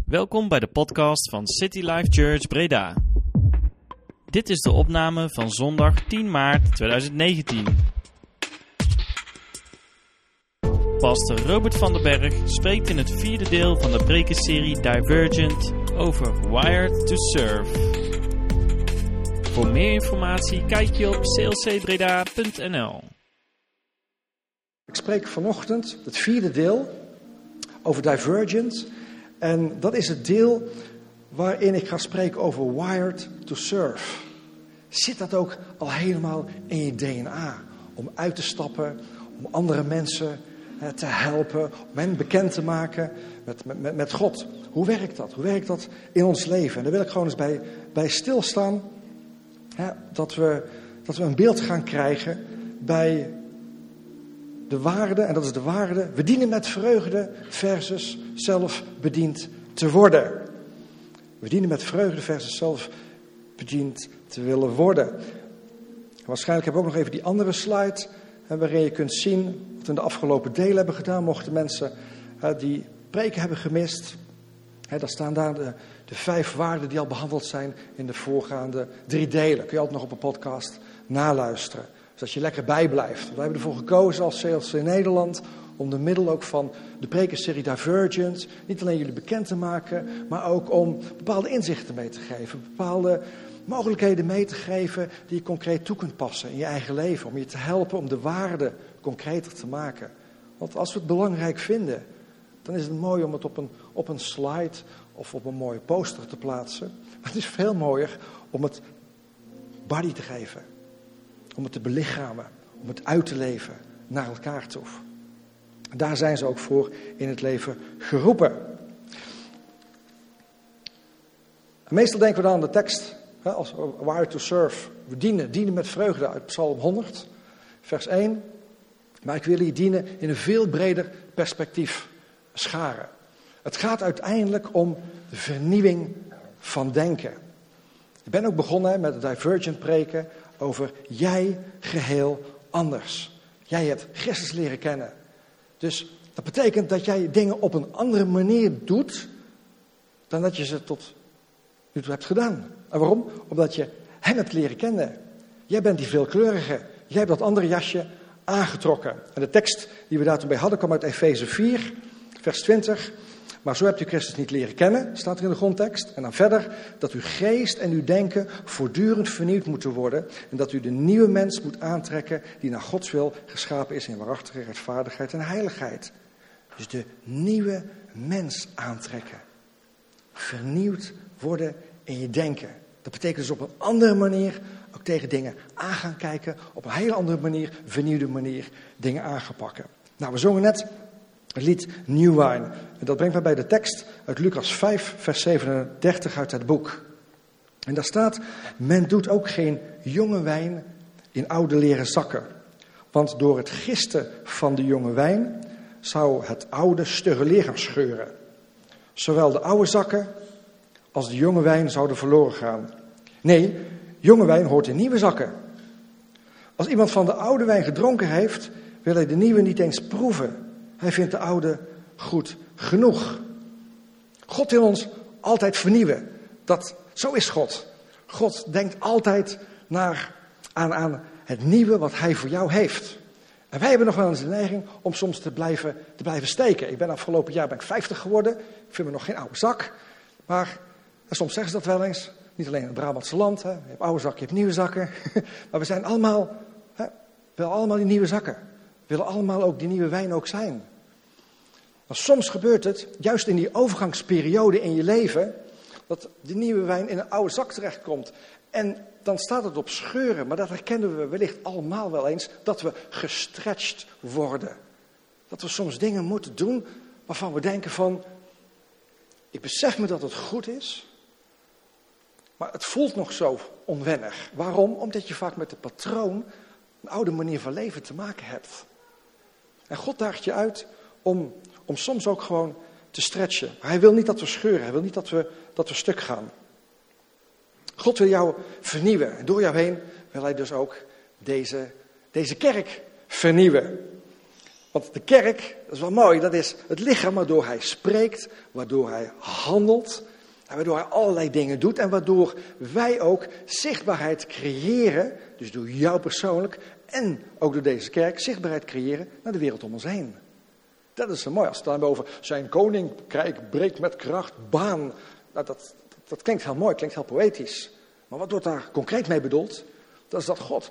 Welkom bij de podcast van City Life Church Breda. Dit is de opname van zondag 10 maart 2019. Pastor Robert van den Berg spreekt in het vierde deel van de prekenserie Divergent over Wired to Serve. Voor meer informatie kijk je op clcbreda.nl. Ik spreek vanochtend het vierde deel over Divergent. En dat is het deel waarin ik ga spreken over Wired to Serve. Zit dat ook al helemaal in je DNA? Om uit te stappen, om andere mensen te helpen, om hen bekend te maken met God. Hoe werkt dat? Hoe werkt dat in ons leven? En daar wil ik gewoon eens bij stilstaan. Dat we een beeld gaan krijgen bij de waarde, en dat is de waarde, we dienen met vreugde versus zelf bediend te worden. We dienen met vreugde versus zelf bediend te willen worden. En waarschijnlijk hebben we ook nog even die andere slide, waarin je kunt zien wat we in de afgelopen delen hebben gedaan. Mochten mensen die preken hebben gemist, daar staan daar de 5 waarden die al behandeld zijn in de voorgaande 3 delen. Kun je altijd nog op een podcast naluisteren. Dus dat je lekker bijblijft. We hebben ervoor gekozen als CLC Nederland om door middel ook van de prekenserie Divergent niet alleen jullie bekend te maken, maar ook om bepaalde inzichten mee te geven. Bepaalde mogelijkheden mee te geven die je concreet toe kunt passen in je eigen leven. Om je te helpen om de waarde concreter te maken. Want als we het belangrijk vinden, dan is het mooi om het op een slide of op een mooie poster te plaatsen. Maar het is veel mooier om het body te geven. Om het te belichamen, om het uit te leven naar elkaar toe. Daar zijn ze ook voor in het leven geroepen. En meestal denken we dan aan de tekst, als Wired to Serve. We dienen met vreugde uit Psalm 100, vers 1. Maar ik wil hier dienen in een veel breder perspectief scharen. Het gaat uiteindelijk om de vernieuwing van denken. Ik ben ook begonnen met de Divergent preken over jij geheel anders. Jij hebt Christus leren kennen. Dus dat betekent dat jij dingen op een andere manier doet dan dat je ze tot nu toe hebt gedaan. En waarom? Omdat je hem hebt leren kennen. Jij bent die veelkleurige. Jij hebt dat andere jasje aangetrokken. En de tekst die we daar toen bij hadden kwam uit Efeze 4, vers 20. Maar zo hebt u Christus niet leren kennen, staat er in de grondtekst. En dan verder, dat uw geest en uw denken voortdurend vernieuwd moeten worden. En dat u de nieuwe mens moet aantrekken die naar Gods wil geschapen is in waarachtige rechtvaardigheid en heiligheid. Dus de nieuwe mens aantrekken. Vernieuwd worden in je denken. Dat betekent dus op een andere manier ook tegen dingen aan gaan kijken. Op een hele andere manier, vernieuwde manier, dingen aan gaan pakken. Nou, we zongen net het lied New Wine. En dat brengt mij bij de tekst uit Lucas 5, vers 37 uit het boek. En daar staat, men doet ook geen jonge wijn in oude leren zakken. Want door het gisten van de jonge wijn zou het oude stugge leer gaan scheuren. Zowel de oude zakken als de jonge wijn zouden verloren gaan. Nee, jonge wijn hoort in nieuwe zakken. Als iemand van de oude wijn gedronken heeft, wil hij de nieuwe niet eens proeven. Hij vindt de oude goed genoeg. God wil ons altijd vernieuwen. Zo is God. God denkt altijd aan het nieuwe wat hij voor jou heeft. En wij hebben nog wel eens de neiging om soms te blijven steken. Afgelopen jaar ben ik 50 geworden. Ik vind me nog geen oude zak. Maar soms zeggen ze dat wel eens. Niet alleen in het Brabantse land. Hè. Je hebt oude zakken, je hebt nieuwe zakken. Maar we zijn allemaal, willen allemaal die nieuwe zakken. We willen allemaal ook die nieuwe wijn ook zijn. Maar soms gebeurt het, juist in die overgangsperiode in je leven, dat die nieuwe wijn in een oude zak terechtkomt. En dan staat het op scheuren, maar dat herkennen we wellicht allemaal wel eens, dat we gestretched worden. Dat we soms dingen moeten doen waarvan we denken van, ik besef me dat het goed is, maar het voelt nog zo onwennig. Waarom? Omdat je vaak met het patroon, een oude manier van leven te maken hebt. En God daagt je uit om soms ook gewoon te stretchen. Maar hij wil niet dat we scheuren. Hij wil niet dat we stuk gaan. God wil jou vernieuwen. En door jou heen wil hij dus ook deze kerk vernieuwen. Want de kerk, dat is wel mooi, dat is het lichaam waardoor hij spreekt, waardoor hij handelt, en waardoor hij allerlei dingen doet en waardoor wij ook zichtbaarheid creëren, dus door jou persoonlijk en ook door deze kerk, zichtbaarheid creëren naar de wereld om ons heen. Dat is zo mooi, als het dan over zijn koninkrijk breekt met kracht, baan. Nou, dat klinkt heel mooi, klinkt heel poëtisch. Maar wat wordt daar concreet mee bedoeld? Dat is dat God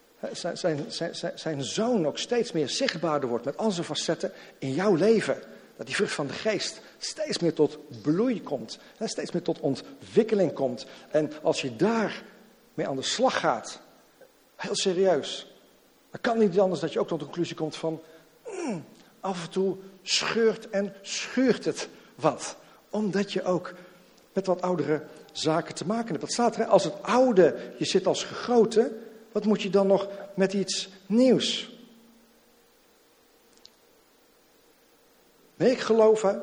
zijn zoon ook steeds meer zichtbaarder wordt met al zijn facetten in jouw leven. Dat die vrucht van de geest steeds meer tot bloei komt. Steeds meer tot ontwikkeling komt. En als je daar mee aan de slag gaat, heel serieus, dan kan niet anders dat je ook tot de conclusie komt van, af en toe scheurt en schuurt het wat. Omdat je ook met wat oudere zaken te maken hebt. Wat staat er? Als het oude je zit als gegoten, wat moet je dan nog met iets nieuws? Nee, ik geloof dat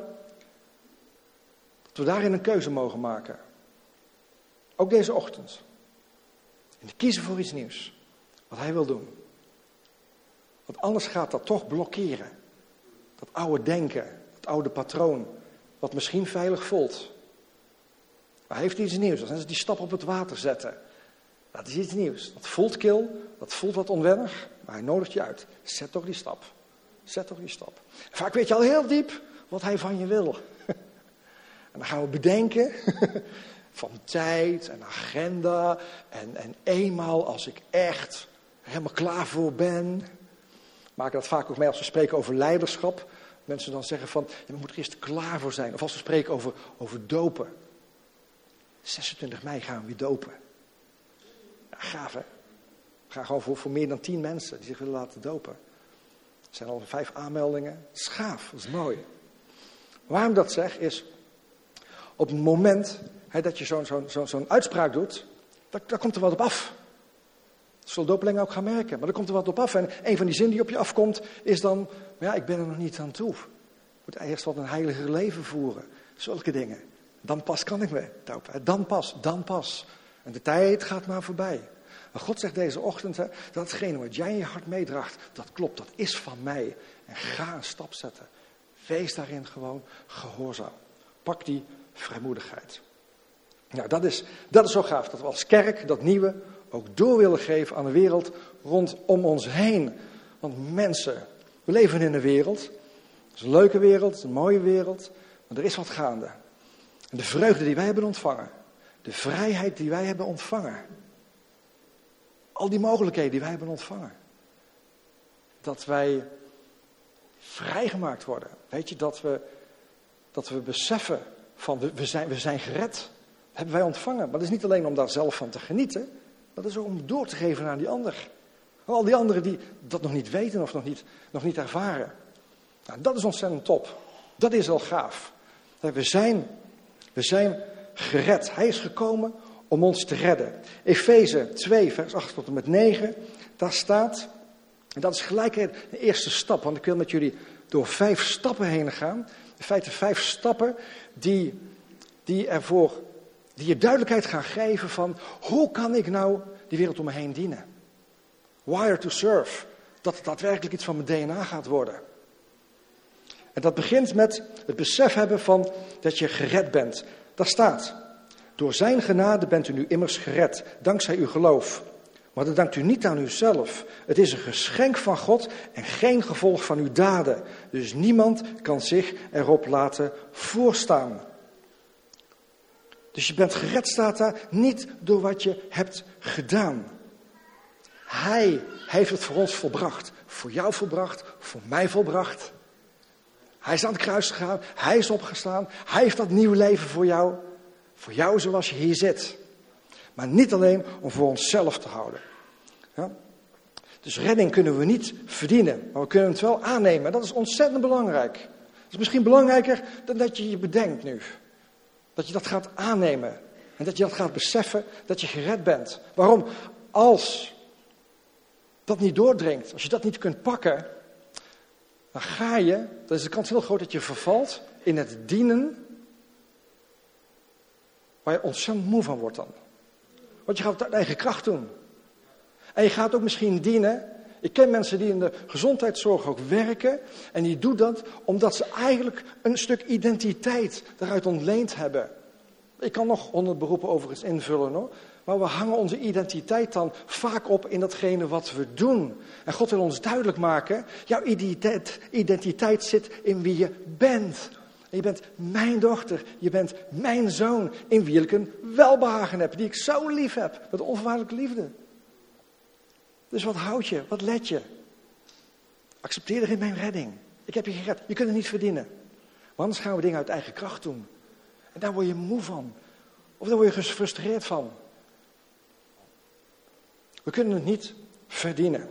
we daarin een keuze mogen maken. Ook deze ochtend. En kiezen voor iets nieuws. Wat hij wil doen. Want anders gaat dat toch blokkeren. Dat oude denken, dat oude patroon. Wat misschien veilig voelt. Maar hij heeft iets nieuws. Dat is die stap op het water zetten. Dat is iets nieuws. Dat voelt kil, dat voelt wat onwennig. Maar hij nodigt je uit. Zet toch die stap. Zet toch die stap. Vaak weet je al heel diep wat hij van je wil. En dan gaan we bedenken van tijd en agenda. En eenmaal als ik echt helemaal klaar voor ben. We maken dat vaak ook mee als we spreken over leiderschap. Mensen dan zeggen van, ja, we moeten er eerst klaar voor zijn. Of als we spreken over dopen. 26 mei gaan we weer dopen. Ja, gaaf hè. We gaan gewoon voor meer dan 10 mensen die zich willen laten dopen. Er zijn al 5 aanmeldingen. Dat is gaaf, dat is mooi. Waarom dat zeg is, op het moment dat je zo'n uitspraak doet, daar komt er wat op af. Dat zullen dopelingen ook gaan merken, maar er komt er wat op af. En een van die zinnen die op je afkomt is dan, ja, ik ben er nog niet aan toe. Ik moet eerst wat een heiliger leven voeren. Zulke dingen. Dan pas kan ik me dopen. Dan pas. En de tijd gaat maar voorbij. Maar God zegt deze ochtend, dat hetgene wat jij in je hart meedraagt, dat klopt, dat is van mij. En ga een stap zetten. Wees daarin gewoon gehoorzaam. Pak die vrijmoedigheid. Nou, dat is zo gaaf, dat we als kerk dat nieuwe ook door willen geven aan de wereld rondom ons heen. Want mensen, we leven in een wereld. Het is een leuke wereld, het is een mooie wereld. Maar er is wat gaande. En de vreugde die wij hebben ontvangen. De vrijheid die wij hebben ontvangen. Al die mogelijkheden die wij hebben ontvangen. Dat wij vrijgemaakt worden. Weet je, dat we beseffen van we zijn gered. Dat hebben wij ontvangen. Maar dat is niet alleen om daar zelf van te genieten. Maar dat is ook om door te geven aan die ander. Al die anderen die dat nog niet weten of nog niet ervaren. Nou, dat is ontzettend top. Dat is al gaaf. We zijn gered. Hij is gekomen om ons te redden. Efeze 2, vers 8 tot en met 9. Daar staat, en dat is gelijk de eerste stap. Want ik wil met jullie door 5 stappen heen gaan. In feite 5 stappen die je duidelijkheid gaan geven van, hoe kan ik nou die wereld om me heen dienen? Wired to serve. Dat het daadwerkelijk iets van mijn DNA gaat worden. En dat begint met het besef hebben van dat je gered bent. Daar staat, door zijn genade bent u nu immers gered, dankzij uw geloof. Maar dat dankt u niet aan uzelf. Het is een geschenk van God en geen gevolg van uw daden. Dus niemand kan zich erop laten voorstaan. Dus je bent gered, staat daar, niet door wat je hebt gedaan. Hij heeft het voor ons volbracht. Voor jou volbracht, voor mij volbracht. Hij is aan het kruis gegaan, hij is opgestaan. Hij heeft dat nieuwe leven voor jou. Voor jou zoals je hier zit. Maar niet alleen om voor onszelf te houden. Ja? Dus redding kunnen we niet verdienen. Maar we kunnen het wel aannemen. Dat is ontzettend belangrijk. Dat is misschien belangrijker dan dat je je bedenkt nu. Dat je dat gaat aannemen. En dat je dat gaat beseffen dat je gered bent. Waarom? Als dat niet doordringt. Als je dat niet kunt pakken. Dan ga je, dan is de kans heel groot dat je vervalt in het dienen. Waar je ontzettend moe van wordt dan. Want je gaat het uit eigen kracht doen. En je gaat ook misschien dienen. Ik ken mensen die in de gezondheidszorg ook werken. En die doen dat omdat ze eigenlijk een stuk identiteit daaruit ontleend hebben. Ik kan nog 100 beroepen overigens invullen hoor. Maar we hangen onze identiteit dan vaak op in datgene wat we doen. En God wil ons duidelijk maken, jouw identiteit zit in wie je bent. En je bent mijn dochter, je bent mijn zoon, in wie ik een welbehagen heb, die ik zo lief heb, met onvoorwaardelijke liefde. Dus wat houd je, wat let je? Accepteer erin mijn redding. Ik heb je gered, je kunt het niet verdienen. Maar anders gaan we dingen uit eigen kracht doen. En daar word je moe van. Of daar word je gefrustreerd van. We kunnen het niet verdienen.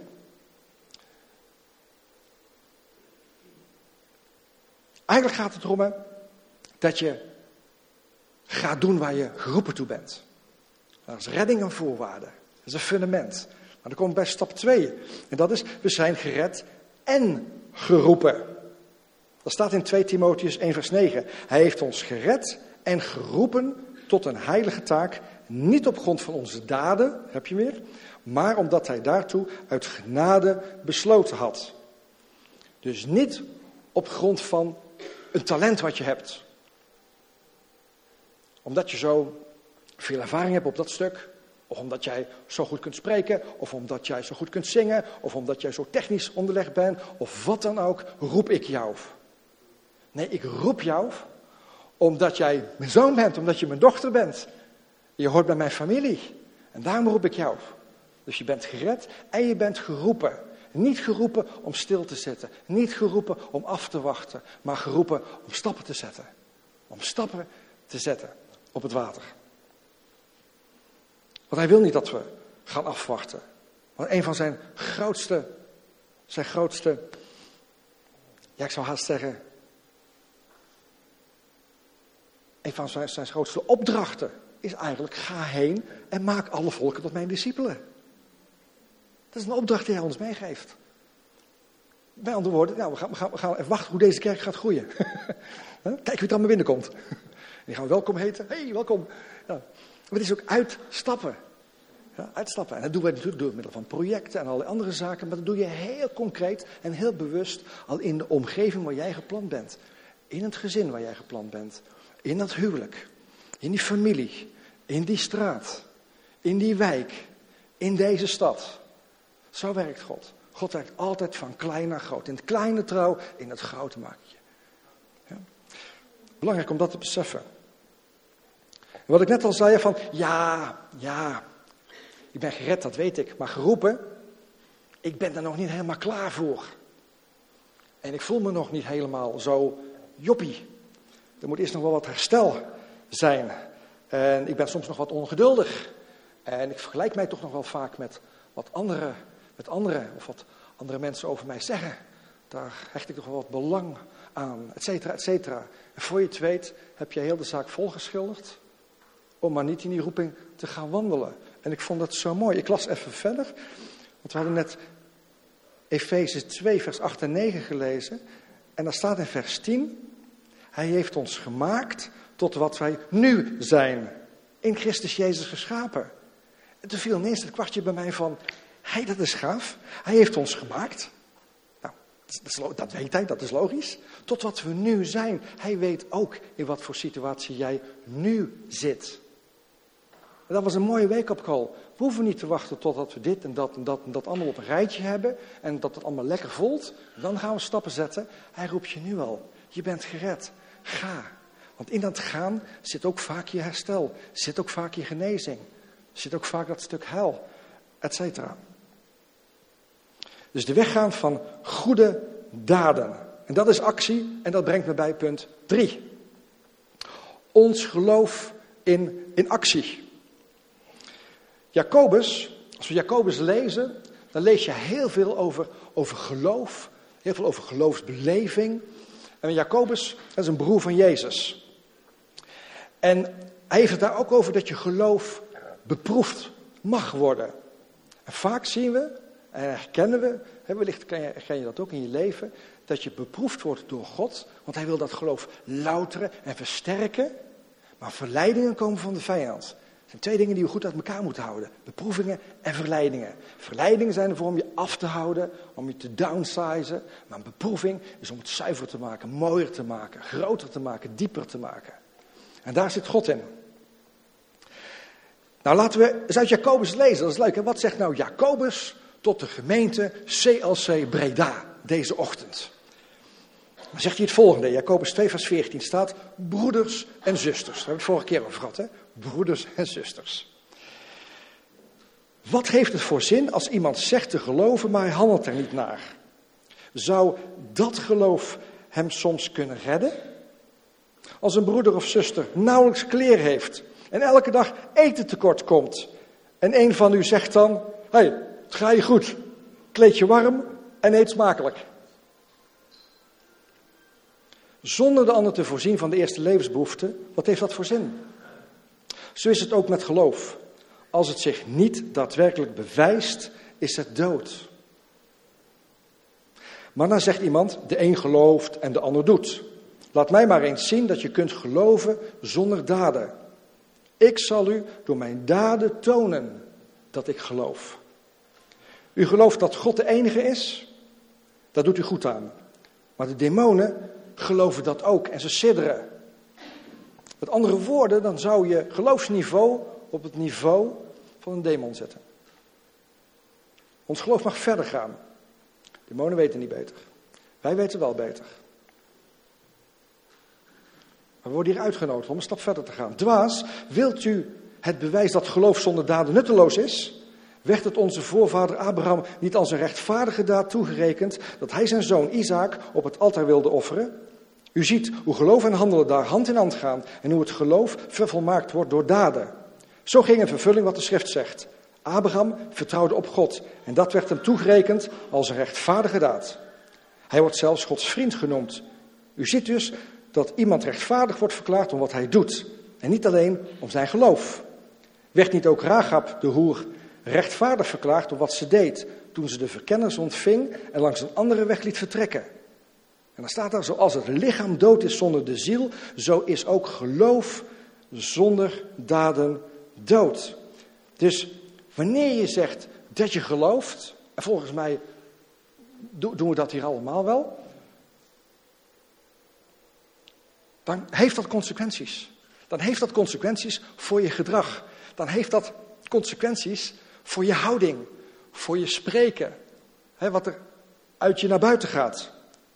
Eigenlijk gaat het erom dat je gaat doen waar je geroepen toe bent. Dat is redding een voorwaarde. Dat is een fundament. Maar dan komt bij stap 2. En dat is, we zijn gered en geroepen. Dat staat in 2 Timotheüs 1 vers 9. Hij heeft ons gered en geroepen tot een heilige taak. Niet op grond van onze daden, heb je weer. Maar omdat hij daartoe uit genade besloten had. Dus niet op grond van een talent wat je hebt. Omdat je zo veel ervaring hebt op dat stuk. Of omdat jij zo goed kunt spreken. Of omdat jij zo goed kunt zingen. Of omdat jij zo technisch onderlegd bent. Of wat dan ook, roep ik jou. Nee, ik roep jou omdat jij mijn zoon bent. Omdat je mijn dochter bent. Je hoort bij mijn familie. En daarom roep ik jou. Dus je bent gered en je bent geroepen. Niet geroepen om stil te zitten. Niet geroepen om af te wachten. Maar geroepen om stappen te zetten. Om stappen te zetten op het water. Want hij wil niet dat we gaan afwachten. Want een van zijn grootste, ja ik zou haast zeggen, een van zijn grootste opdrachten is eigenlijk, ga heen en maak alle volken tot mijn discipelen. Dat is een opdracht die hij ons meegeeft. Bij andere woorden, nou, we gaan even wachten hoe deze kerk gaat groeien. Kijk wie er allemaal binnenkomt. Die gaan we welkom heten. Hey, welkom. Ja. Maar het is ook uitstappen. Ja, uitstappen. En dat doen wij natuurlijk door middel van projecten en allerlei andere zaken. Maar dat doe je heel concreet en heel bewust al in de omgeving waar jij geplant bent. In het gezin waar jij geplant bent. In dat huwelijk. In die familie. In die straat. In die wijk. In deze stad. Zo werkt God. God werkt altijd van klein naar groot. In het kleine trouw, in het grote maak je. Ja. Belangrijk om dat te beseffen. En wat ik net al zei van, ja, ik ben gered, dat weet ik. Maar geroepen, ik ben er nog niet helemaal klaar voor. En ik voel me nog niet helemaal zo joppie. Er moet eerst nog wel wat herstel zijn. En ik ben soms nog wat ongeduldig. En ik vergelijk mij toch nog wel vaak met wat anderen, of wat andere mensen over mij zeggen. Daar hecht ik nog wel wat belang aan, et cetera, et cetera. En voor je het weet, heb je heel de zaak volgeschilderd, om maar niet in die roeping te gaan wandelen. En ik vond dat zo mooi. Ik las even verder, want we hadden net Efeze 2, vers 8 en 9 gelezen. En daar staat in vers 10, hij heeft ons gemaakt tot wat wij nu zijn. In Christus Jezus geschapen. En toen viel ineens het kwartje bij mij van, hey, dat is gaaf. Hij heeft ons gemaakt. Nou, dat weet hij, dat is logisch. Tot wat we nu zijn. Hij weet ook in wat voor situatie jij nu zit. En dat was een mooie wake-up call. We hoeven niet te wachten totdat we dit en dat en dat en dat allemaal op een rijtje hebben. En dat het allemaal lekker voelt. Dan gaan we stappen zetten. Hij roept je nu al. Je bent gered. Ga. Want in dat gaan zit ook vaak je herstel. Zit ook vaak je genezing. Zit ook vaak dat stuk heil. Et cetera. Dus de weg gaan van goede daden. En dat is actie. En dat brengt me bij punt 3. Ons geloof in actie. Jacobus, als we Jacobus lezen, dan lees je heel veel over geloof. Heel veel over geloofsbeleving. En Jacobus, dat is een broer van Jezus. En hij heeft het daar ook over dat je geloof beproefd mag worden. En vaak zien we, en herkennen we, wellicht herken je dat ook in je leven, dat je beproefd wordt door God. Want hij wil dat geloof louteren en versterken. Maar verleidingen komen van de vijand. Er zijn twee dingen die we goed uit elkaar moeten houden. Beproevingen en verleidingen. Verleidingen zijn ervoor om je af te houden, om je te downsizen. Maar een beproeving is om het zuiver te maken, mooier te maken, groter te maken, dieper te maken. En daar zit God in. Nou, laten we eens uit Jacobus lezen. Dat is leuk. Hè? Wat zegt nou Jacobus tot de gemeente CLC Breda deze ochtend? Dan zegt hij het volgende. Jacobus 2 vers 14 staat: broeders en zusters. Daar hebben we het vorige keer over gehad. Hè? Broeders en zusters. Wat heeft het voor zin als iemand zegt te geloven, maar hij handelt er niet naar? Zou dat geloof hem soms kunnen redden? Als een broeder of zuster nauwelijks kleren heeft en elke dag eten tekort komt en een van u zegt dan: hey, het gaat je goed, kleed je warm en eet smakelijk. Zonder de ander te voorzien van de eerste levensbehoeften, wat heeft dat voor zin? Zo is het ook met geloof. Als het zich niet daadwerkelijk bewijst, is het dood. Maar dan zegt iemand: de een gelooft en de ander doet. Laat mij maar eens zien dat je kunt geloven zonder daden. Ik zal u door mijn daden tonen dat ik geloof. U gelooft dat God de enige is? Daar doet u goed aan. Maar de demonen geloven dat ook en ze sidderen. Met andere woorden, dan zou je geloofsniveau op het niveau van een demon zetten. Ons geloof mag verder gaan. Demonen weten niet beter. Wij weten wel beter. Maar we worden hier uitgenodigd om een stap verder te gaan. Dwaas, wilt u het bewijs dat geloof zonder daden nutteloos is? Werd het onze voorvader Abraham niet als een rechtvaardige daad toegerekend dat hij zijn zoon Isaac op het altaar wilde offeren? U ziet hoe geloof en handelen daar hand in hand gaan en hoe het geloof vervolmaakt wordt door daden. Zo ging in vervulling wat de schrift zegt. Abraham vertrouwde op God en dat werd hem toegerekend als een rechtvaardige daad. Hij wordt zelfs Gods vriend genoemd. U ziet dus dat iemand rechtvaardig wordt verklaard om wat hij doet en niet alleen om zijn geloof. Werd niet ook Rahab, de hoer, rechtvaardig verklaard om wat ze deed toen ze de verkenners ontving en langs een andere weg liet vertrekken? En dan staat daar: zoals het lichaam dood is zonder de ziel, zo is ook geloof zonder daden dood. Dus wanneer je zegt dat je gelooft, en volgens mij doen we dat hier allemaal wel, dan heeft dat consequenties. Dan heeft dat consequenties voor je gedrag. Dan heeft dat consequenties voor je houding, voor je spreken. Wat er uit je naar buiten gaat.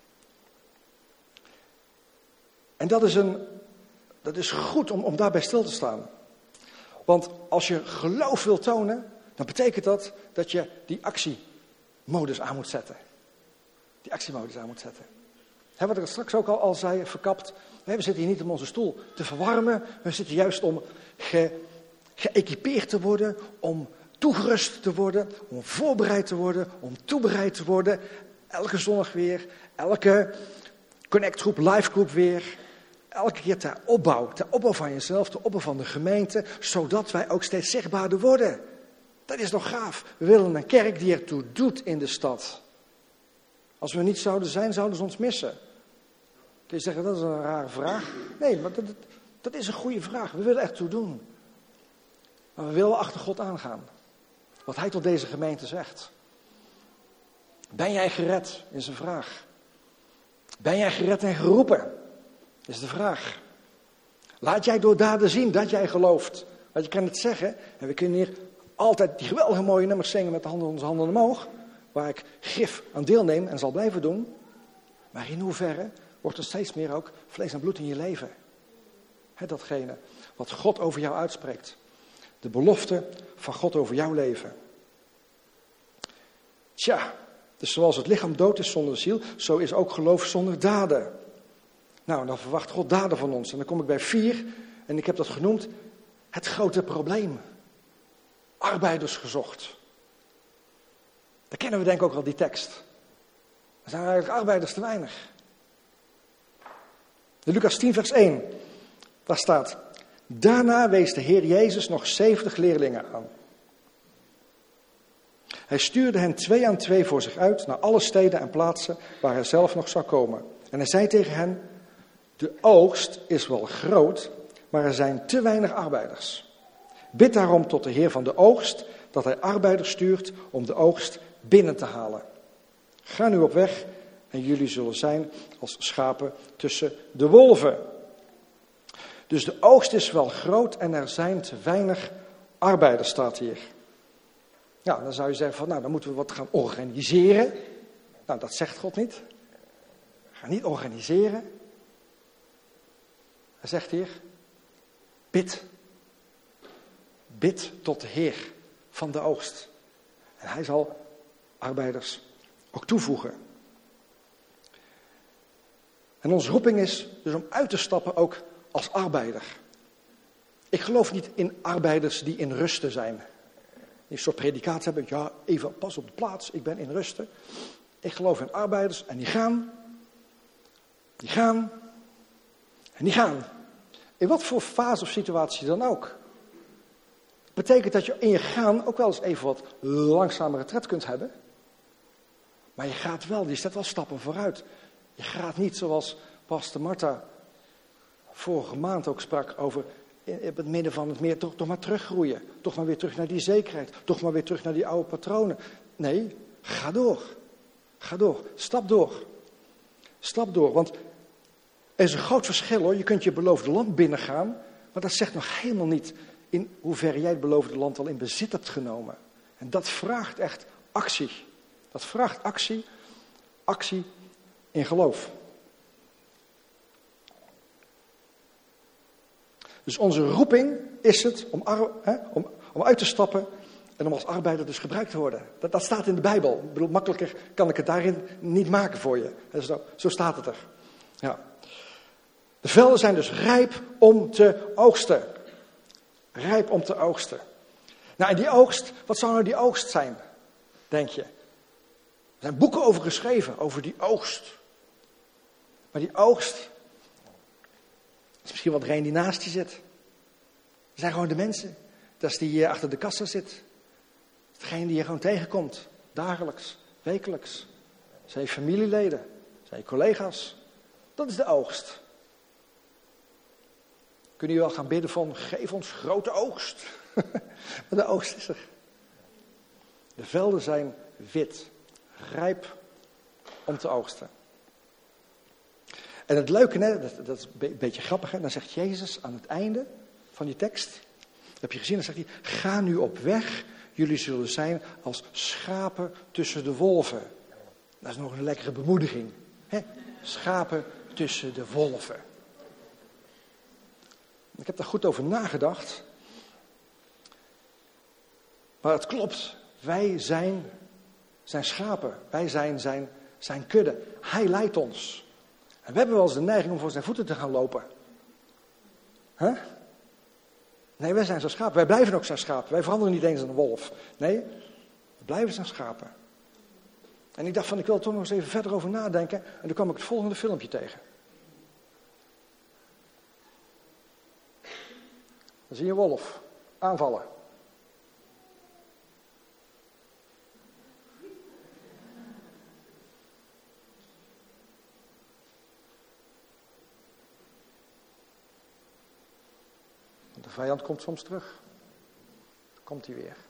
En dat is goed om daarbij stil te staan. Want als je geloof wil tonen, dan betekent dat je die actiemodus aan moet zetten. Die actiemodus aan moet zetten. Wat ik straks ook al zei, verkapt. We zitten hier niet om onze stoel te verwarmen. We zitten juist om geëquipeerd te worden, om toegerust te worden, om voorbereid te worden, om toebereid te worden. Elke zondag weer, elke connectgroep, livegroep weer. Elke keer ter opbouw van jezelf, ter opbouw van de gemeente, zodat wij ook steeds zichtbaarder worden. Dat is nog gaaf. We willen een kerk die ertoe doet in de stad. Als we niet zouden zijn, zouden ze ons missen. Kun je zeggen, dat is een rare vraag? Nee, maar dat is een goede vraag. We willen ertoe doen. Maar we willen achter God aangaan. Wat hij tot deze gemeente zegt. Ben jij gered? Is een vraag. Ben jij gered en geroepen? Is de vraag. Laat jij door daden zien dat jij gelooft. Want je kan het zeggen. En we kunnen hier altijd die geweldige mooie nummers zingen met onze handen omhoog. Waar ik gif aan deelneem en zal blijven doen. Maar in hoeverre wordt er steeds meer ook vlees en bloed in je leven. Datgene wat God over jou uitspreekt. De belofte van God over jouw leven. Tja, dus zoals het lichaam dood is zonder ziel, zo is ook geloof zonder daden. Nou, dan verwacht God daden van ons. En dan kom ik bij 4, en ik heb dat genoemd, het grote probleem. Arbeiders gezocht. Daar kennen we denk ik ook al die tekst. Er zijn eigenlijk arbeiders te weinig. In Lucas 10 vers 1, daar staat: daarna wees de Heer Jezus nog 70 leerlingen aan. Hij stuurde hen 2 aan 2 voor zich uit naar alle steden en plaatsen waar hij zelf nog zou komen. En hij zei tegen hen: de oogst is wel groot, maar er zijn te weinig arbeiders. Bid daarom tot de Heer van de oogst, dat hij arbeiders stuurt om de oogst binnen te halen. Ga nu op weg en jullie zullen zijn als schapen tussen de wolven. Dus de oogst is wel groot en er zijn te weinig arbeiders, staat hier. Ja, dan zou je zeggen van, nou, dan moeten we wat gaan organiseren. Nou, dat zegt God niet. Ga niet organiseren. Hij zegt hier, bid. Bid tot de Heer van de oogst. En hij zal arbeiders ook toevoegen. En onze roeping is dus om uit te stappen ook als arbeider. Ik geloof niet in arbeiders die in rusten zijn. Die een soort predicaat hebben. Ja, even pas op de plaats, ik ben in rusten. Ik geloof in arbeiders en die gaan. Die gaan. En die gaan. In wat voor fase of situatie dan ook. Betekent dat je in je gaan ook wel eens even wat langzamere tred kunt hebben. Maar je gaat wel, je zet wel stappen vooruit. Je gaat niet zoals Pastor Marta vorige maand ook sprak over in het midden van het meer toch maar teruggroeien. Toch maar weer terug naar die zekerheid. Toch maar weer terug naar die oude patronen. Nee, ga door. Ga door. Stap door. Stap door. Want er is een groot verschil hoor. Je kunt je beloofde land binnengaan. Maar dat zegt nog helemaal niet in hoeverre jij het beloofde land al in bezit hebt genomen. En dat vraagt echt actie. Dat vraagt actie. Actie in geloof. Dus onze roeping is het om uit te stappen en om als arbeider dus gebruikt te worden. Dat staat in de Bijbel. Ik bedoel, makkelijker kan ik het daarin niet maken voor je. Zo staat het er. Ja. De velden zijn dus rijp om te oogsten. Rijp om te oogsten. Nou, en die oogst, wat zou nou die oogst zijn, denk je? Er zijn boeken over geschreven, over die oogst. Maar die oogst is misschien wel degene die naast je zit. Dat zijn gewoon de mensen. Dat is die achter de kassa zit. Degene die je gewoon tegenkomt. Dagelijks, wekelijks. Dat zijn je familieleden. Dat zijn je collega's. Dat is de oogst. Kunnen jullie wel gaan bidden van, geef ons grote oogst. Maar de oogst is er. De velden zijn wit. Rijp om te oogsten. En het leuke, hè, dat is een beetje grappig, hè, dan zegt Jezus aan het einde van die tekst, dat heb je gezien, dan zegt hij, ga nu op weg, jullie zullen zijn als schapen tussen de wolven. Dat is nog een lekkere bemoediging. Hè? Schapen tussen de wolven. Ik heb daar goed over nagedacht. Maar het klopt, wij zijn zijn schapen, wij zijn zijn kudde. Hij leidt ons. En we hebben wel eens de neiging om voor zijn voeten te gaan lopen. Huh? Nee, wij zijn zijn schapen. Wij blijven ook zijn schapen. Wij veranderen niet eens in een wolf. Nee, we blijven zijn schapen. En ik dacht van, ik wil er toch nog eens even verder over nadenken. En toen kwam ik het volgende filmpje tegen. Dan zie je een wolf aanvallen. De vijand komt soms terug. Dan komt hij weer.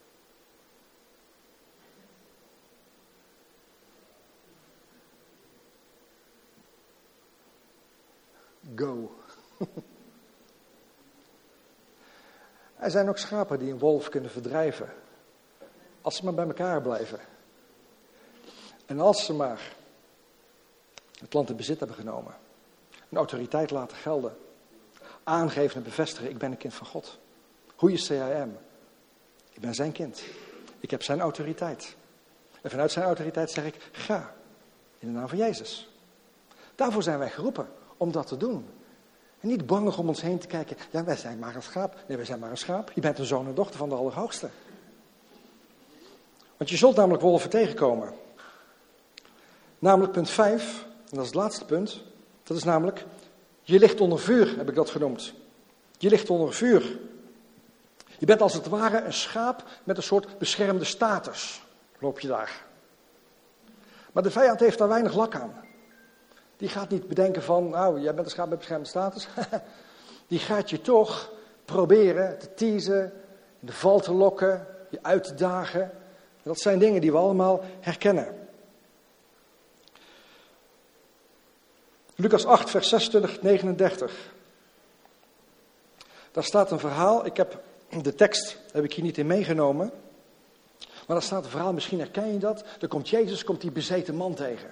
Go. Er zijn ook schapen die een wolf kunnen verdrijven. Als ze maar bij elkaar blijven. En als ze maar het land in bezit hebben genomen. Een autoriteit laten gelden. Aangeven en bevestigen, ik ben een kind van God. Who you say I am. Ik ben zijn kind. Ik heb zijn autoriteit. En vanuit zijn autoriteit zeg ik, ga. In de naam van Jezus. Daarvoor zijn wij geroepen, om dat te doen. En niet bangig om ons heen te kijken, ja, wij zijn maar een schaap. Nee, wij zijn maar een schaap. Je bent een zoon en dochter van de Allerhoogste. Want je zult namelijk wolven tegenkomen. Namelijk punt 5, en dat is het laatste punt. Dat is namelijk, je ligt onder vuur, heb ik dat genoemd. Je ligt onder vuur. Je bent als het ware een schaap met een soort beschermde status. Loop je daar. Maar de vijand heeft daar weinig lak aan. Die gaat niet bedenken van, nou, jij bent een schaap met beschermde status. Die gaat je toch proberen, te teasen, in de val te lokken, je uit te dagen. En dat zijn dingen die we allemaal herkennen. Lucas 8, vers 26, 39. Daar staat een verhaal, de tekst heb ik hier niet in meegenomen. Maar daar staat een verhaal, misschien herken je dat. Er komt Jezus, die bezeten man tegen.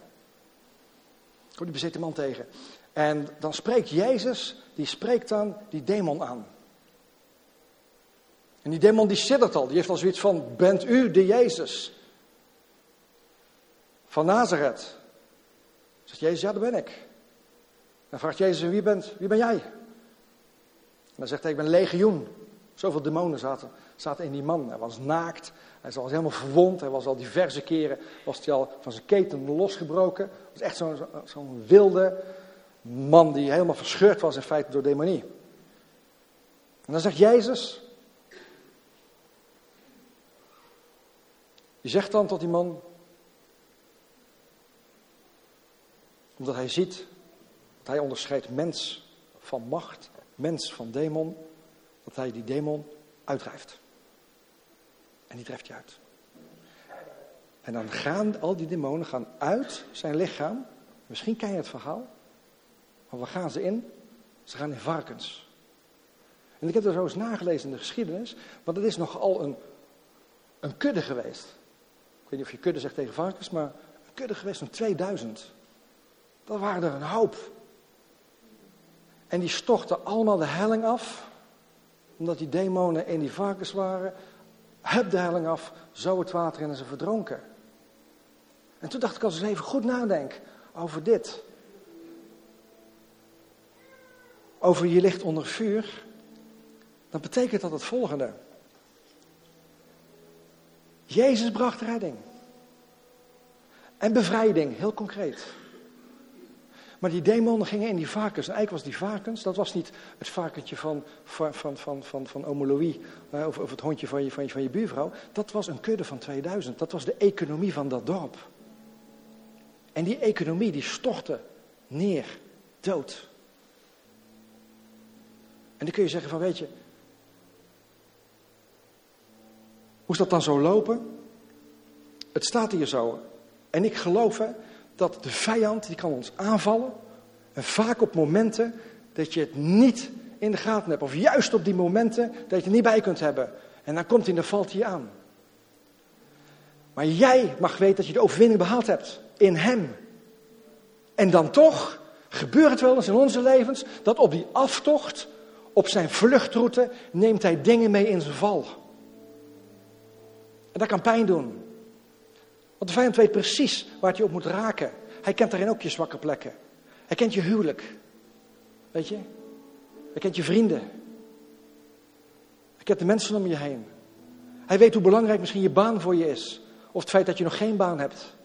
En dan spreekt Jezus, die spreekt dan die demon aan. En die demon die siddert al, die heeft al zoiets van, bent u de Jezus van Nazareth? Zegt Jezus, ja, dat ben ik. Dan vraagt Jezus, wie ben jij? En dan zegt hij, ik ben legioen. Zoveel demonen zaten in die man. Hij was naakt, hij was helemaal verwond, hij was al diverse keren was hij al van zijn keten losgebroken. Het was echt zo'n wilde man die helemaal verscheurd was in feite door demonie. En dan zegt Jezus, die zegt dan tot die man, omdat hij ziet dat hij onderscheidt mens van macht, mens van demon, dat hij die demon uitdrijft. En die drijft hij uit. En dan gaan al die demonen uit zijn lichaam. Misschien ken je het verhaal. Maar waar gaan ze in? Ze gaan in varkens. En ik heb er zo eens nagelezen in de geschiedenis. Want het is nogal een kudde geweest. Ik weet niet of je kudde zegt tegen varkens, maar een kudde geweest van 2000. Dat waren er een hoop. En die stortten allemaal de helling af. Omdat die demonen in die varkens waren. Hup de helling af, zo het water in en ze verdronken. En toen dacht ik, als ik eens even goed nadenk over dit. Over je ligt onder vuur. Dan betekent dat het volgende. Jezus bracht redding. En bevrijding, heel concreet. Maar die demonen gingen in die varkens. En eigenlijk was die varkens, dat was niet het varkentje van Ome Louis, of het hondje van je buurvrouw. Dat was een kudde van 2000. Dat was de economie van dat dorp. En die economie die stortte neer, dood. En dan kun je zeggen van, weet je, hoe is dat dan zo lopen? Het staat hier zo. En ik geloof dat de vijand, die kan ons aanvallen. En vaak op momenten dat je het niet in de gaten hebt. Of juist op die momenten dat je het er niet bij kunt hebben. En dan komt hij en dan valt hij aan. Maar jij mag weten dat je de overwinning behaald hebt. In hem. En dan toch gebeurt het wel eens in onze levens. Dat op die aftocht, op zijn vluchtroute, neemt hij dingen mee in zijn val. En dat kan pijn doen. Want de vijand weet precies waar hij op moet raken. Hij kent daarin ook je zwakke plekken. Hij kent je huwelijk. Weet je? Hij kent je vrienden. Hij kent de mensen om je heen. Hij weet hoe belangrijk misschien je baan voor je is. Of het feit dat je nog geen baan hebt.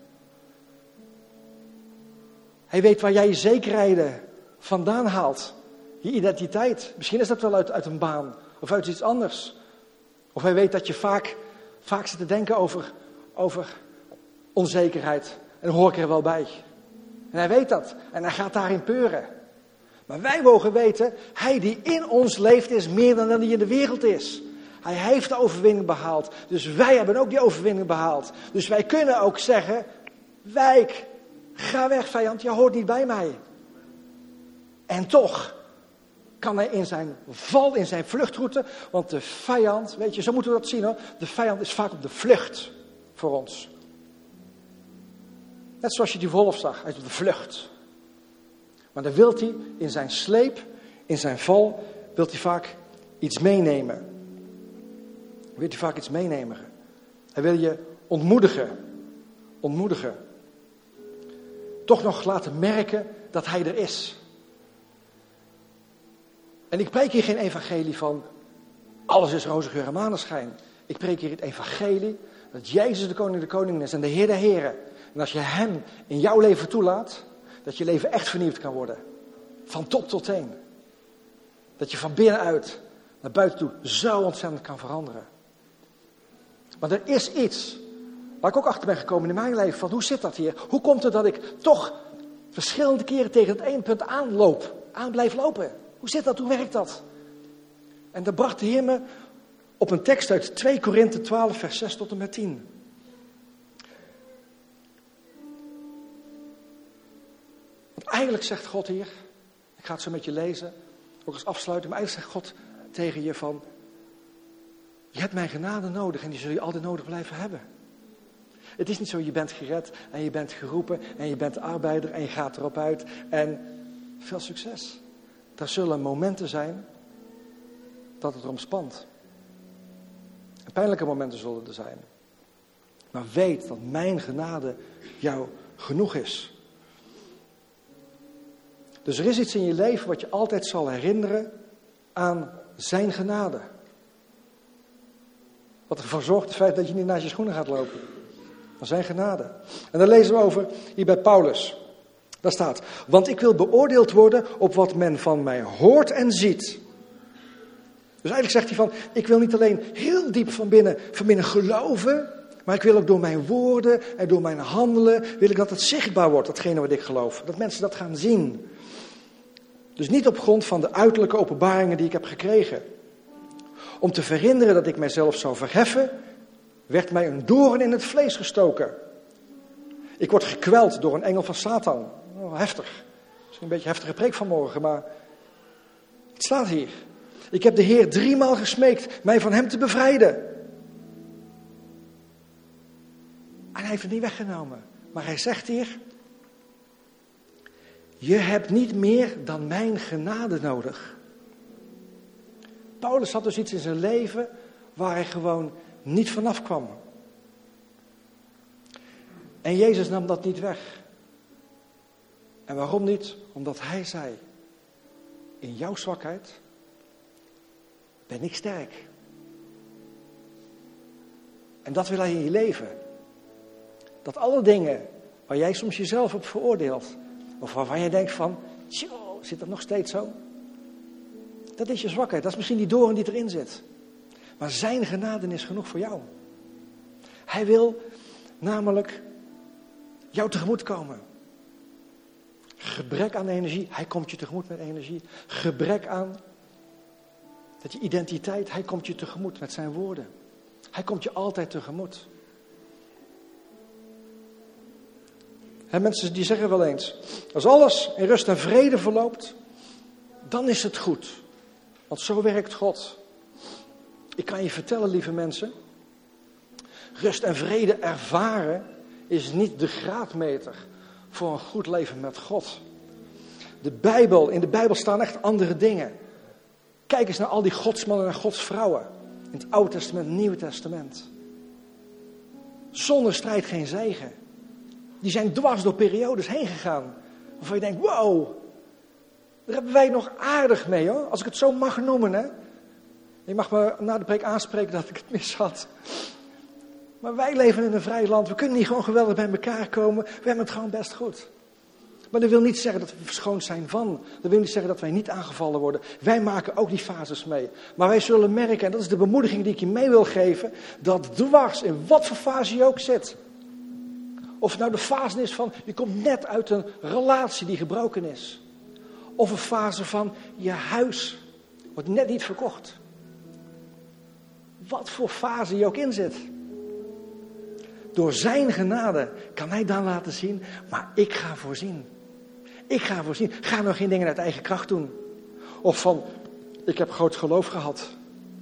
Hij weet waar jij je zekerheden vandaan haalt. Je identiteit. Misschien is dat wel uit een baan. Of uit iets anders. Of hij weet dat je vaak zit te denken over onzekerheid. En dan hoor ik er wel bij. En hij weet dat. En hij gaat daarin peuren. Maar wij mogen weten, hij die in ons leeft is meer dan die in de wereld is. Hij heeft de overwinning behaald. Dus wij hebben ook die overwinning behaald. Dus wij kunnen ook zeggen, wijk, ga weg vijand, je hoort niet bij mij. En toch kan hij in zijn val, in zijn vluchtroute, want de vijand, weet je, zo moeten we dat zien hoor. De vijand is vaak op de vlucht voor ons. Net zoals je die wolf zag, hij is op de vlucht. Maar dan wil hij in zijn sleep, in zijn val, wil hij vaak iets meenemen. Hij wil je ontmoedigen. Toch nog laten merken dat hij er is. En ik preek hier geen evangelie van alles is roze geur en maneschijn. Ik preek hier het evangelie dat Jezus de koning der koningen is en de Heer der heren. En als je hem in jouw leven toelaat, dat je leven echt vernieuwd kan worden. Van top tot teen. Dat je van binnenuit naar buiten toe zo ontzettend kan veranderen. Maar er is iets waar ik ook achter ben gekomen in mijn leven. Van hoe zit dat hier? Hoe komt het dat ik toch verschillende keren tegen het ene punt aan blijf lopen? Hoe zit dat? Hoe werkt dat? En dat bracht de Heer me op een tekst uit 2 Korinthe 12 vers 6 tot en met 10. Want eigenlijk zegt God hier, ik ga het zo met je lezen, ook als afsluiting, maar eigenlijk zegt God tegen je van, je hebt mijn genade nodig en die zul je altijd nodig blijven hebben. Het is niet zo, je bent gered en je bent geroepen en je bent arbeider en je gaat erop uit en veel succes. Er zullen momenten zijn dat het erom spant. En pijnlijke momenten zullen er zijn. Maar weet dat mijn genade jou genoeg is. Dus er is iets in je leven wat je altijd zal herinneren aan zijn genade. Wat ervoor zorgt het feit dat je niet naast je schoenen gaat lopen. Van zijn genade. En daar lezen we over hier bij Paulus. Daar staat, want ik wil beoordeeld worden op wat men van mij hoort en ziet. Dus eigenlijk zegt hij van, ik wil niet alleen heel diep van binnen geloven, maar ik wil ook door mijn woorden en door mijn handelen, wil ik dat het zichtbaar wordt, datgene wat ik geloof. Dat mensen dat gaan zien. Dus niet op grond van de uiterlijke openbaringen die ik heb gekregen. Om te verhinderen dat ik mijzelf zou verheffen, werd mij een doorn in het vlees gestoken. Ik word gekweld door een engel van Satan. Oh, heftig. Misschien een beetje heftige preek vanmorgen, maar het staat hier. Ik heb de Heer 3 maal gesmeekt mij van hem te bevrijden. En hij heeft het niet weggenomen. Maar hij zegt hier, je hebt niet meer dan mijn genade nodig. Paulus had dus iets in zijn leven waar hij gewoon niet vanaf kwam. En Jezus nam dat niet weg. En waarom niet? Omdat hij zei, in jouw zwakheid ben ik sterk. En dat wil hij in je leven. Dat alle dingen waar jij soms jezelf op veroordeelt, of waarvan jij denkt van, tjoh, zit dat nog steeds zo? Dat is je zwakheid, dat is misschien die doorn die erin zit. Maar zijn genade is genoeg voor jou. Hij wil namelijk jou tegemoet komen. Gebrek aan energie, hij komt je tegemoet met energie. Gebrek aan dat je identiteit, hij komt je tegemoet met zijn woorden. Hij komt je altijd tegemoet. Mensen die zeggen wel eens, als alles in rust en vrede verloopt, dan is het goed. Want zo werkt God. Ik kan je vertellen, lieve mensen, rust en vrede ervaren is niet de graadmeter voor een goed leven met God. In de Bijbel staan echt andere dingen. Kijk eens naar al die godsmannen en godsvrouwen. In het Oude Testament en het Nieuwe Testament. Zonder strijd geen zegen. Die zijn dwars door periodes heen gegaan. Waarvan je denkt, wow, daar hebben wij nog aardig mee hoor. Als ik het zo mag noemen hè. Je mag me na de preek aanspreken dat ik het mis had. Maar wij leven in een vrij land. We kunnen niet gewoon geweldig bij elkaar komen. We hebben het gewoon best goed. Maar dat wil niet zeggen dat we verschoond zijn van. Dat wil niet zeggen dat wij niet aangevallen worden. Wij maken ook die fases mee. Maar wij zullen merken, en dat is de bemoediging die ik je mee wil geven, dat dwars in wat voor fase je ook zit. Of het nou de fase is van, je komt net uit een relatie die gebroken is. Of een fase van, je huis wordt net niet verkocht. Wat voor fase je ook in zit. Door zijn genade kan hij dan laten zien, maar ik ga voorzien. Ik ga voorzien. Ga nou geen dingen uit eigen kracht doen. Of van, ik heb groot geloof gehad.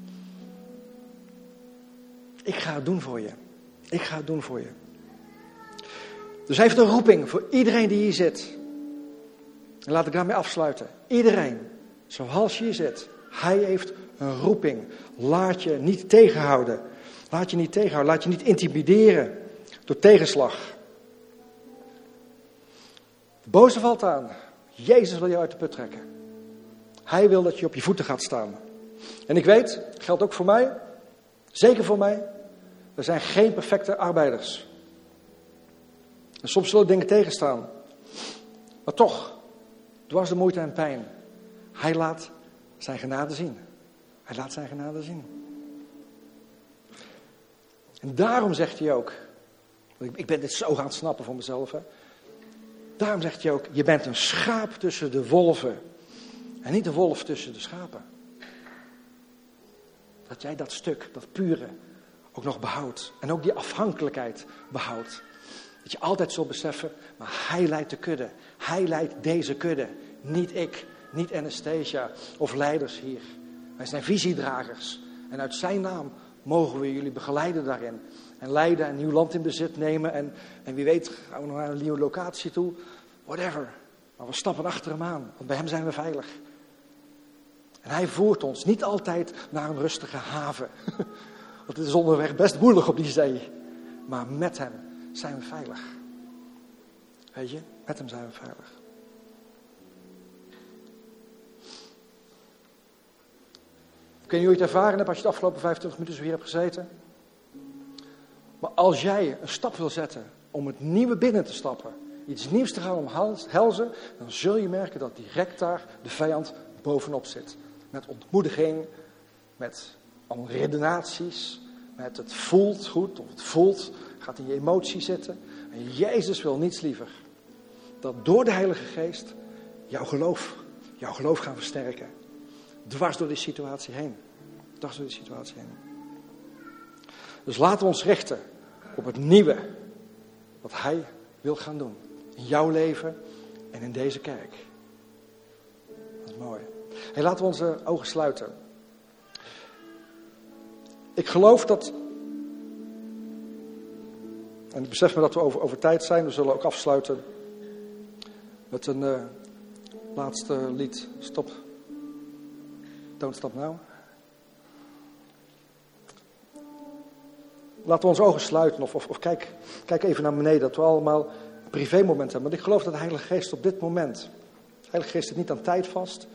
Ik ga het doen voor je. Ik ga het doen voor je. Dus hij heeft een roeping voor iedereen die hier zit. En laat ik daarmee afsluiten. Iedereen, zoals je hier zit. Hij heeft een roeping. Laat je niet tegenhouden. Laat je niet tegenhouden. Laat je niet intimideren door tegenslag. De boze valt aan. Jezus wil jou uit de put trekken. Hij wil dat je op je voeten gaat staan. En ik weet, geldt ook voor mij, zeker voor mij, er zijn geen perfecte arbeiders. En soms zullen dingen tegenstaan. Maar toch, dwars de moeite en pijn. Hij laat zijn genade zien. Hij laat zijn genade zien. En daarom zegt hij ook, ik ben dit zo gaan het snappen van mezelf. Hè. Daarom zegt hij ook, je bent een schaap tussen de wolven. En niet een wolf tussen de schapen. Dat jij dat stuk, dat pure, ook nog behoudt. En ook die afhankelijkheid behoudt. Dat je altijd zult beseffen, maar hij leidt de kudde. Hij leidt deze kudde. Niet ik, niet Anastasia of leiders hier. Wij zijn visiedragers. En uit zijn naam mogen we jullie begeleiden daarin. En leiden, een nieuw land in bezit nemen. En wie weet gaan we nog naar een nieuwe locatie toe. Whatever. Maar we stappen achter hem aan. Want bij hem zijn we veilig. En hij voert ons niet altijd naar een rustige haven. Want het is onderweg best moeilijk op die zee. Maar met hem zijn we veilig. Weet je, met hem zijn we veilig. Ik weet niet hoe je het ervaren hebt als je de afgelopen 25 minuten zo hier hebt gezeten. Maar als jij een stap wil zetten om het nieuwe binnen te stappen, iets nieuws te gaan omhelzen, dan zul je merken dat direct daar de vijand bovenop zit. Met ontmoediging, met allemaal redenaties, met het voelt goed, of het voelt, gaat in je emotie zitten. En Jezus wil niets liever dat door de Heilige Geest jouw geloof gaan versterken. Dwars door die situatie heen. Dwars door die situatie heen. Dus laten we ons richten op het nieuwe wat hij wil gaan doen. In jouw leven en in deze kerk. Dat is mooi. Hey, laten we onze ogen sluiten. Ik geloof dat... En ik besef me dat we over tijd zijn. We zullen ook afsluiten met een laatste lied. Stop. Don't stop now. Laten we onze ogen sluiten of kijk even naar beneden. Dat we allemaal een privémoment hebben. Want ik geloof dat de Heilige Geest op dit moment... De Heilige Geest zit niet aan tijd vast.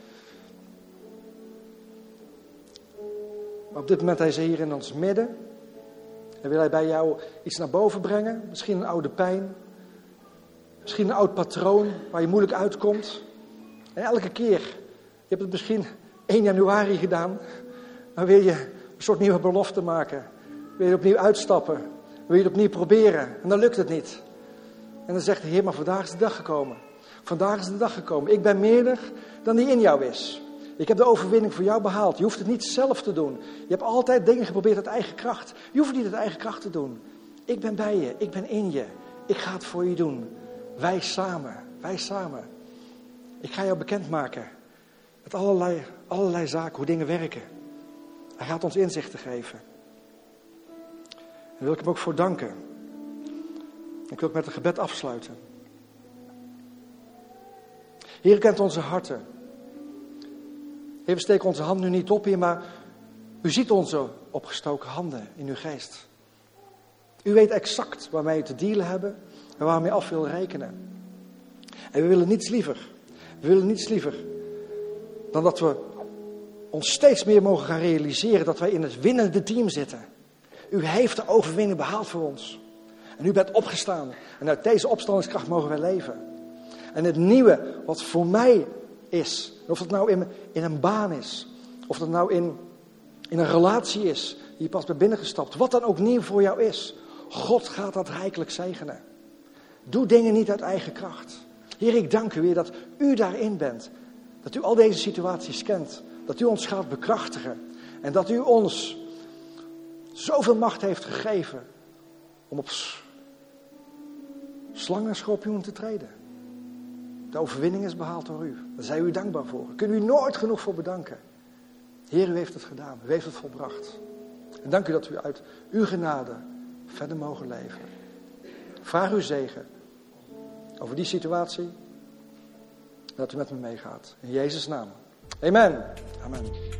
Maar op dit moment hij is hier in ons midden. En wil hij bij jou iets naar boven brengen. Misschien een oude pijn. Misschien een oud patroon waar je moeilijk uitkomt. En elke keer, je hebt het misschien 1 januari gedaan. Dan wil je een soort nieuwe belofte maken. Wil je opnieuw uitstappen. Wil je het opnieuw proberen. En dan lukt het niet. En dan zegt de Heer, maar vandaag is de dag gekomen. Vandaag is de dag gekomen. Ik ben meerder dan die in jou is. Ik heb de overwinning voor jou behaald. Je hoeft het niet zelf te doen. Je hebt altijd dingen geprobeerd uit eigen kracht. Je hoeft het niet uit eigen kracht te doen. Ik ben bij je. Ik ben in je. Ik ga het voor je doen. Wij samen. Wij samen. Ik ga jou bekendmaken. Met allerlei zaken. Hoe dingen werken. Hij gaat ons inzichten geven. En daar wil ik hem ook voor danken. Ik wil ook met een gebed afsluiten. Heer, u kent onze harten. Heer, we steken onze hand nu niet op, Heer, maar u ziet onze opgestoken handen in uw geest. U weet exact waarmee we te dealen hebben en waar we mee af wil rekenen. En we willen niets liever dan dat we ons steeds meer mogen gaan realiseren dat wij in het winnende team zitten. U heeft de overwinning behaald voor ons. En u bent opgestaan. En uit deze opstandingskracht mogen wij leven. En het nieuwe wat voor mij is, of het nou in een baan is, of het nou in een relatie is, die je pas bent binnengestapt, wat dan ook nieuw voor jou is, God gaat dat rijkelijk zegenen. Doe dingen niet uit eigen kracht. Heer, ik dank u weer dat u daarin bent. Dat u al deze situaties kent. Dat u ons gaat bekrachtigen. En dat u ons zoveel macht heeft gegeven om op slangen en schorpioenen te treden. De overwinning is behaald door u. Daar zijn we u dankbaar voor. Daar kunnen u nooit genoeg voor bedanken. Heer, u heeft het gedaan. U heeft het volbracht. En dank u dat we uit uw genade verder mogen leven. Vraag uw zegen over die situatie. Dat u met me meegaat. In Jezus' naam. Amen. Amen.